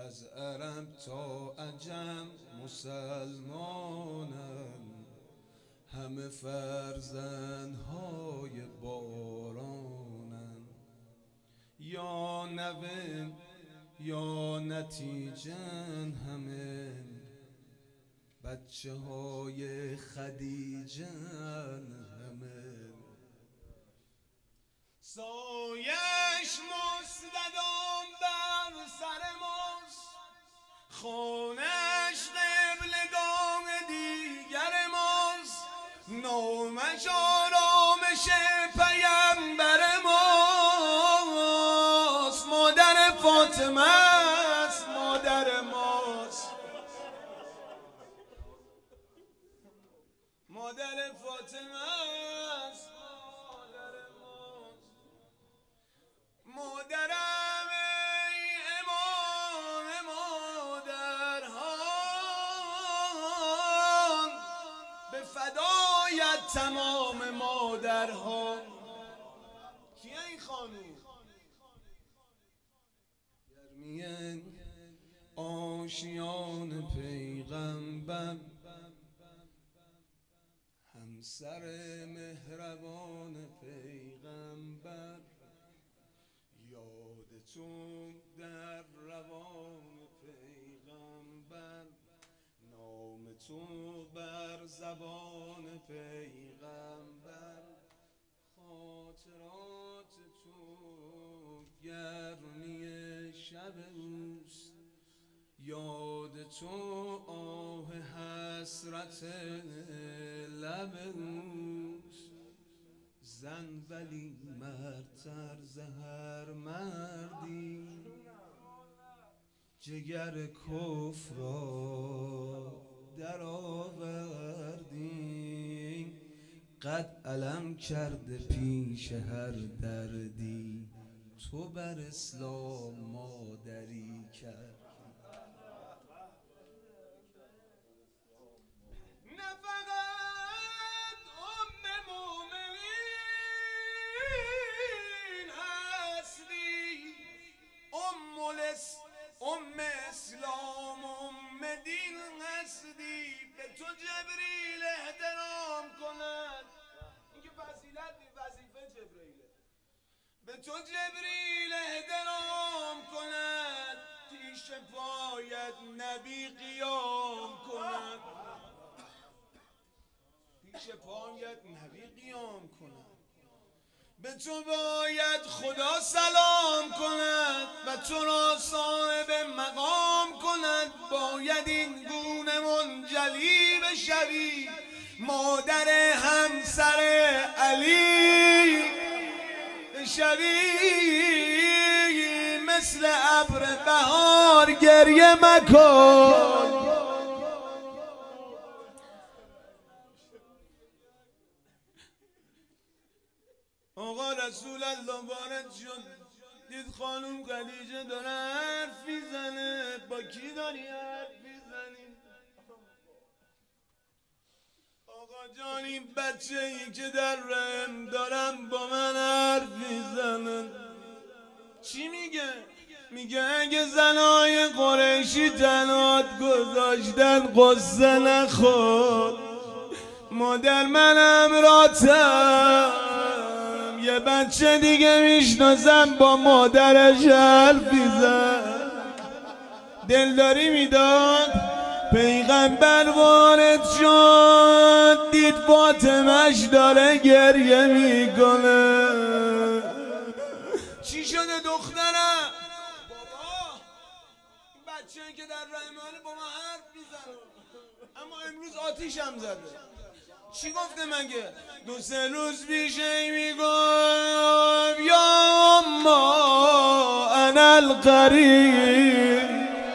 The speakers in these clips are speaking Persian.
از عرب تا عجم مسلمانم، همه فرزندهای بارانم. یا نوه یا نتیجن همه بچه های خدیجن همه. سایش مستدام بر سر ماست، خانش قبلگاه دیگر ماست، نامش آرامش پیمبر ماست. مادر فاطمه است، مادر ماست، مادر فاطمه است، مادر ماست. مادرم ای امام مادرها، به فدایت تمام مادرها. کیه این خانوم؟ گرمیه آشیان پیغمبر، همسر مهربان پیغمبر. یاد تو در روان پیغمبر، نام تو بر زبان پیغمبر. خاطرات تو گرمی شب اوست، یاد تو آه حسرت لب اوست. زن ولی مردتر زهر مردی، جگر کفر را در آوردی. قد علم کرده پیش هر دردی، تو بر اسلام مادری کرد. ام اسلام ام دین هستی، به تو جبریل احترام کند. این که فضیلت نیست، وظیفه جبریله. به تو جبریل احترام کند، پیش پایت نبی قیام کند، پیش پایت نبی قیام کند. به تو باید خدا سلام کند و تو را صاحب مقام کند. باید این گونه منجلی بشوی، مادر همسر علی بشوی. مثل ابر بهار گریه مکن، آقا رسول الله وارد شد، دید خانوم خدیجه داره حرف میزنه. با کی داری حرف میزنی؟ آقا جان این بچه ای که در رحم دارم با من حرف میزنه. چی میگه؟ میگه اگه زنای قریشی تنات گذاشتن قصه نخور، مادر من امراتم یه بچه دیگه میشناسم با مادرش حرف میزد. دلداری میداد. پیغمبر وارد شد، دید فاطمه‌ش داره گریه میکنه. چی شده دخترم؟ بابا این بچه‌ای که در رحمانه با ما حرف میزنه، اما امروز آتیشم زده. چی گفته مگه؟ 2-3 روز پیشه میگم یا اما انا القریب،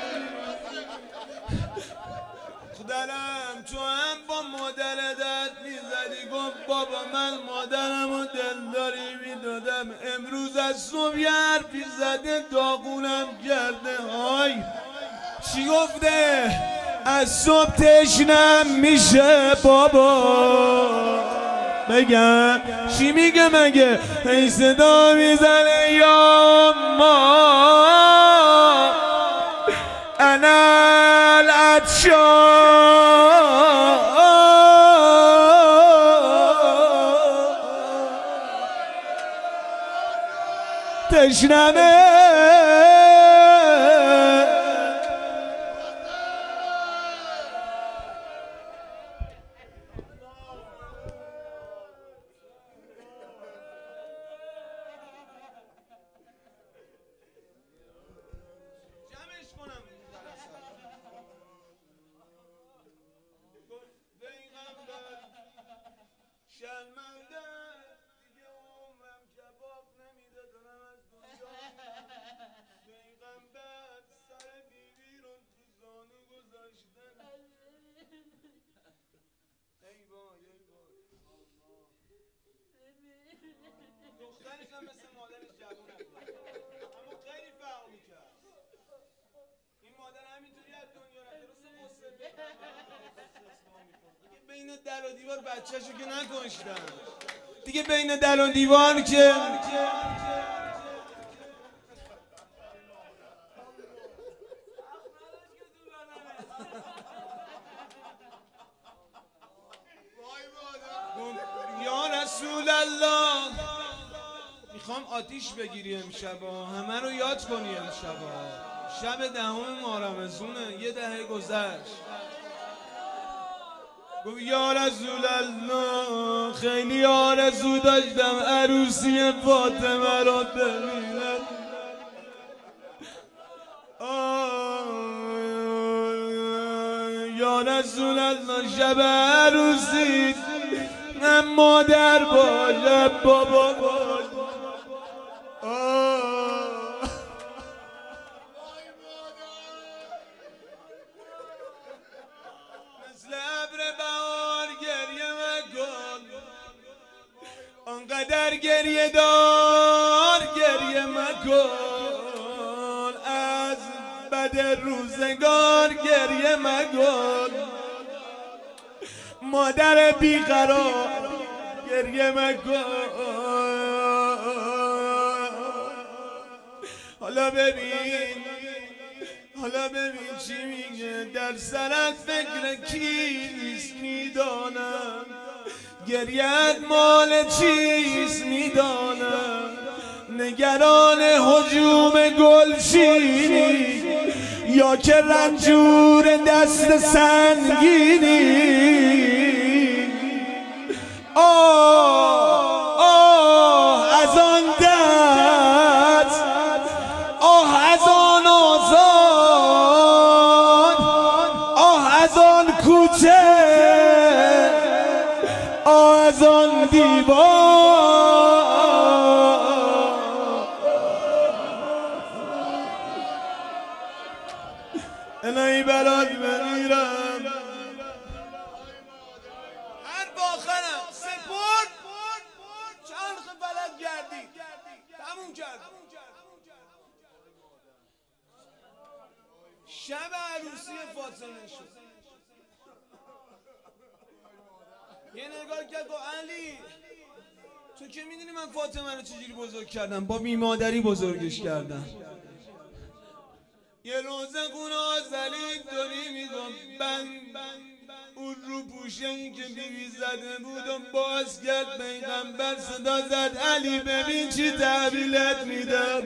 خودم تو هم با مادرت میزدی. گفت بابا من مادرم و دلداری میدادم، امروز از صبح یه حرفی زده داغونم کرده. های چی گفته؟ از صبح تشنم میشه بابا. بگم چی میگه مگه؟ ای صدا میزنه یا ما دلت شد تشنمه دخترش هم مثل مادرش جوونه اما خیلی فعالی کرد. این مادر همینطوری از دنیا رفت. دیگه بین در و دیوار بچه‌شو که نکشتن. دیگه بین در و دیوار که یا رسول الله میخوام آتیش بگیری امشبا، همه رو یاد کنی امشبا. شب 10 ماه رمضونه، یه دهه گذشت. گفت یا رسول الله خیلی آرزو داشتم عروسی فاطمه رو ببینم. یا رسول الله شب عروسی من مادر باشم بابا باش. مثل ابر بهار گریه مکن، آنقدر گریه دار گریه مکن، از بد روزگار گریه مکن، مادر بیقرار گریه مکن. حالا ببین چی میگه، در سرت فکر کیست میدانم، گریت مال چیست میدانم، نگران هجوم گلچینی یا که رنجور دست سنگینی. آه از آن دست، آه از آن آزاد، آه از آن کوچه، آه از آن دیوار. الهی برات بمیرم، هر باخرم سپرد چند فلک گردی تموم کرد. شب عروسی فاطمه شد. یه نگاه کرد گفت علی تو که میدونی من فاطمه رو چجوری بزرگ کردم، با بیمادری بزرگش کردم. یه روز خونه آزلی داری میگم اون رو پوشه این که بیبی زده بودم باز کرد، پیغمبر صدا زد علی ببین چی تحویلت میدم،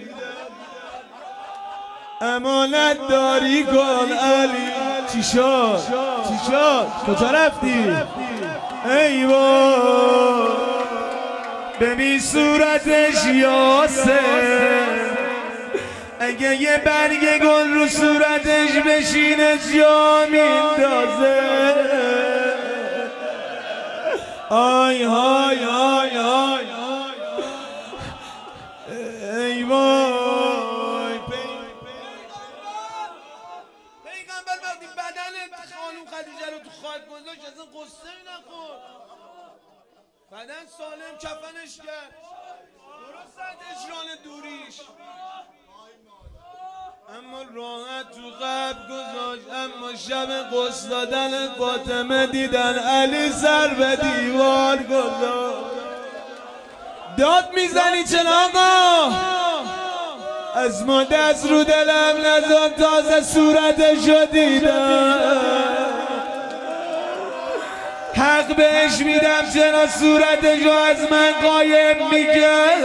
امانت داری کن علی. چی شد؟ کجا رفتی؟ ای وای ببین صورتش یاسر، اگه یه برگ گل رو صورتش بشینه جا میندازه. آی های آی آی ای وای. پیغمبر وقتی بدن خانم خدیجه رو تو خاک گذاشت اصلا قصه نخورد، بدن سالم کفنش کرد، درست از اجران دوریش، اما راحت تو قبر گذاشت. اما شب قصد دادن فاطمه دیدن علی سر به دیوار گذاشت. داد میزنی چرا آقا؟ از ما دست رو دلم نزد تازه صورتشو دیدم حق بهش میدم چرا صورتشو از من غایب میکرد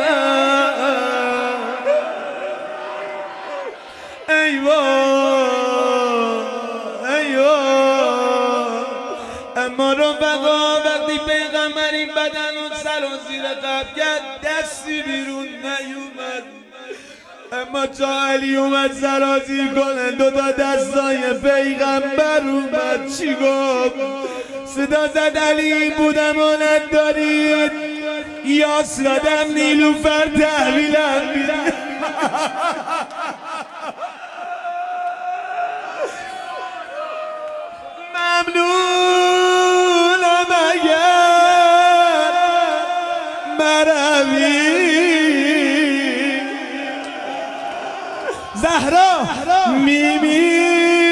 ای اما رفقا وقتی پیغمبر این بدن و سر و زیر قبل کرد دستی بیرون نیومد اما تا علی اومد سرازیر کنه دوتا دستای پیغمبر اومد چی گفت صدا زد علی بودم آنت دارید یا سادم نیلوفر تحویلم میده ممنونم اگر مروی زهرا میمی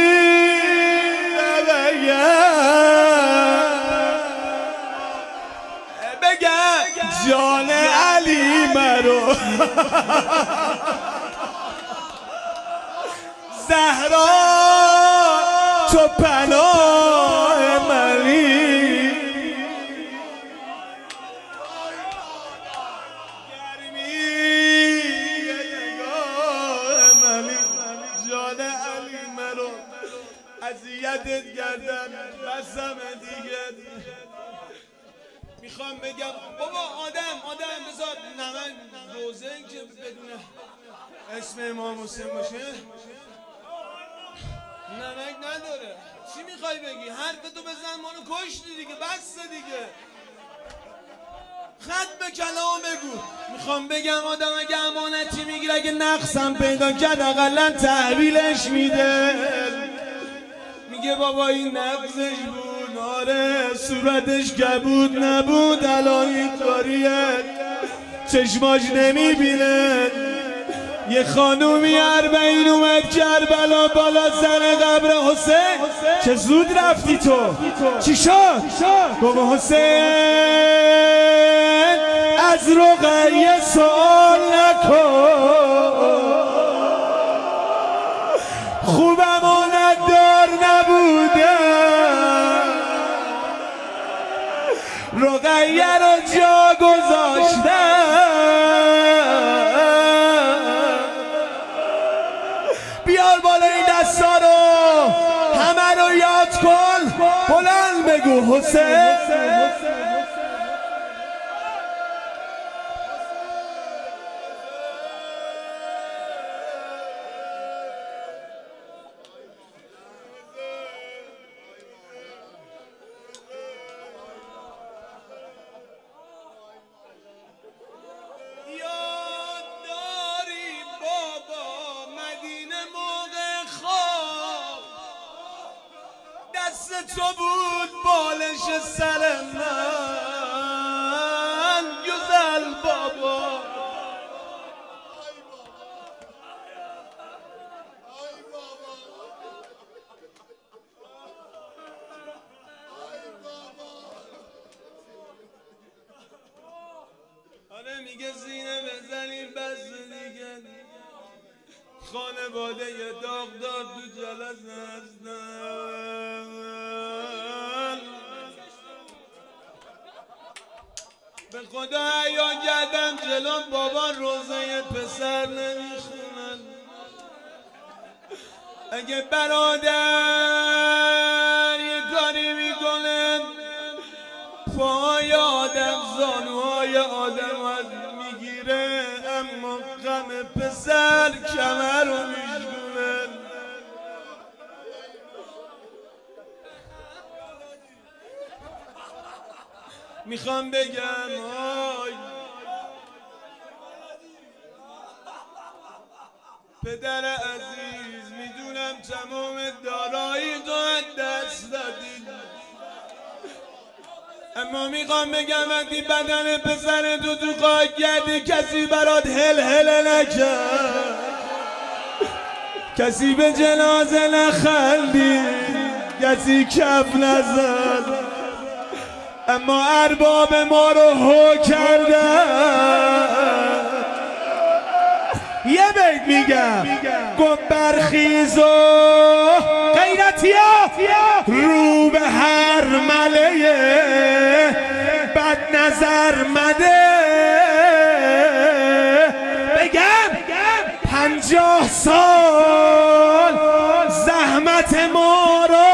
بگم جان علی مرو زهرا تو پناه منی گرمی نگاه منی جان علی مرو اذیتت کردم بسم دیگه میخوام بگم بابا آدم بذار نمک روزه که بدون اسم امام حسین باشه نمک نداره چی میخوای بگی حرفتو بزن ما رو کشتی دیگه بس دیگه ختم کلام بگو میخوام بگم آدم اگه امانتی میگیره اگه نقصم پیدا کرد اقلا تحویلش میده میگه بابا این نقصش بود آره صورتش کبود نبود الان کاریت چشماش نمیبینه یه خانومی 40 اومد کربلا بالا سر قبر حسین چه زود رفتی تو چی شد گفت حسین از رقیه سوال نکن خوبم آنت دار نبوده رقیه رو جا گذاشتم بیار بالا این دستا رو همه رو یاد کن بلند بگو حسین تو بود بالش سر من گزل بابا آره میگه زینه بزنیم بس دیگه خانواده یه داغدار تو جلسه هستن به خدا عیان کردم جلو بابا روزه پسر نمیخونن اگه برادر یه کاری میکنه پای آدم زانوهای آدم از میگیره اما غم پسر کمر رو میشونه میخوام بگم آی پدر عزیز میدونم تمام دارایی تو دست دادی اما میخوام بگم وقتی بدن پسر تو خاک گردی کسی برات هل نکرد کسی به جنازه نخندی کسی کف نزد اما ارباب ما رو هو کردن یه بیت میگم گفت برخیز و غیرتیا رو به هر مله بد نظر مده بگم 50 سال زحمت ما رو